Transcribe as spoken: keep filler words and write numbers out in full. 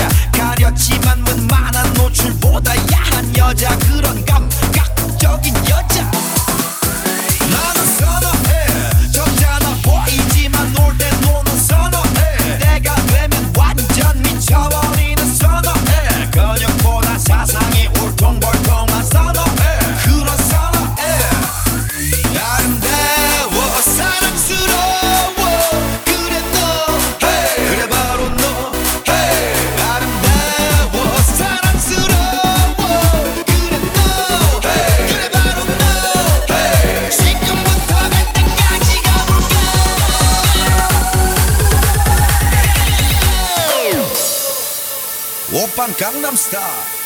여자 가렸지만 웬만한 노출보다 야한 여자 그런 감각적인 여자 나는 선호해 적잖아 보이지만 놀 때 노는 선호해 때가 되면 완전 미쳐버리는 선호해 근육보다 사상이 울퉁불퉁한 선호해 그런 선호해 아름다워 사랑스러워 그래 너 hey. 그래 바로 너 hey. 아름다워 사랑스러워 그래 너 hey. 그래 바로 너 hey. 지금부터 갈 때까지 가볼까 오빤 강남스타일